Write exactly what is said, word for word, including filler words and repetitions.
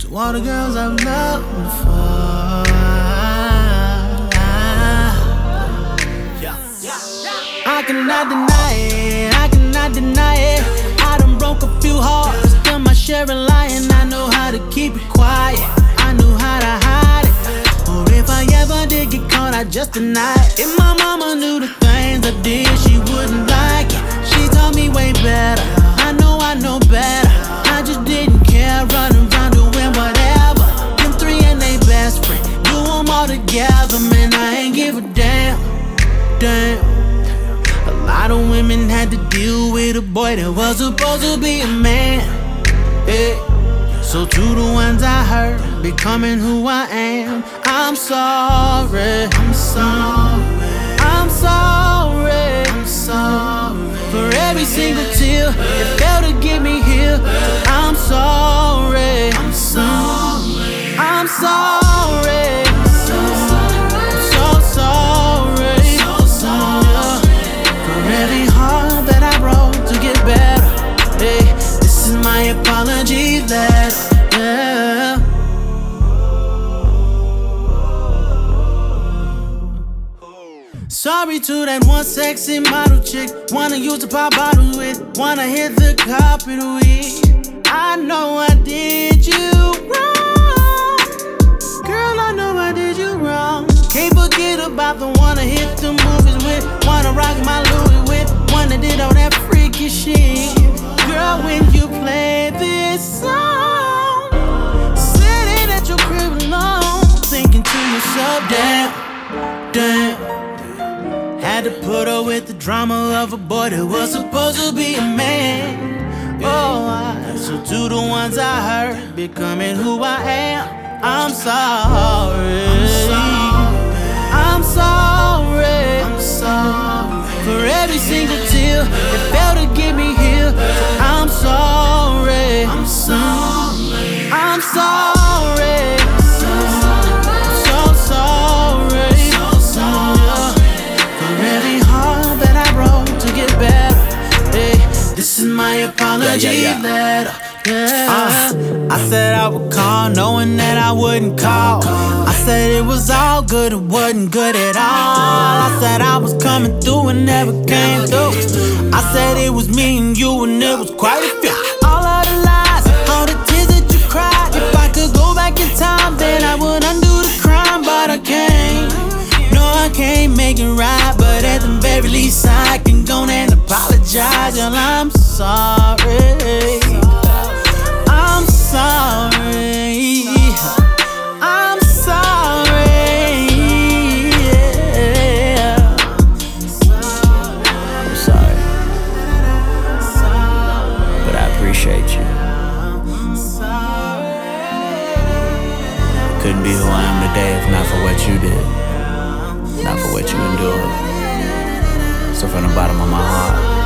to all the girls I've loved before. I cannot deny it, I cannot deny it. I done broke a few hearts, done my share of lying. I know how to keep it quiet, I knew how to hide it. Or if I ever did get caught, I just deny it. If my mama knew the things I did, she wouldn't like it. She taught me way better, I know I know better. I just didn't care, running around doing whatever. Them three and they best friend, do them all together. Man, I ain't give a damn, damn. A lot of women had to deal with a boy that was supposed to be a man, yeah. So to the ones I hurt, becoming who I am, I'm sorry, I'm sorry, I'm sorry, I'm sorry for every single tear that failed to get me here. I'm sorry, I'm sorry, I'm sorry, so sorry, so sorry for every heart that I broke to get better. Hey, this is my apology letter, yeah. Sorry to that one sexy model chick, wanna use to pop bottles with, wanna hit the carpet with. I know I did you wrong, girl, I know I did you wrong. Can't forget about the one I hit the movies with, wanna rock my Louis with, one that did all that freaky shit. Girl, when you play this song, sitting at your crib alone, thinking to yourself, damn, damn. Had to put up with the drama of a boy that was supposed to be a man. Oh, I, so to the ones I hurt, becoming who I am, I'm sorry. I'm sorry, I'm sorry for every single tear that failed to get me here. I'm sorry, I'm sorry, I'm sorry, so sorry, so sorry for every heart that I broke to get better. Hey, this is my apology yeah, yeah, yeah. letter. Yeah. Uh, I said I would call, knowing that I wouldn't call. I said it was all good, it wasn't good at all. I said I was coming through and never came through. I said it was me and you and it was quite a few. All of the lies, all the tears that you cried. If I could go back in time, then I would undo the crime. But I can't, no I can't make it right. But at the very least I can go and apologize. Girl, I'm sorry, I'm sorry, I'm sorry, yeah. I'm sorry, but I appreciate you. I couldn't be who I am today if not for what you did, not for what you endured. So from the bottom of my heart,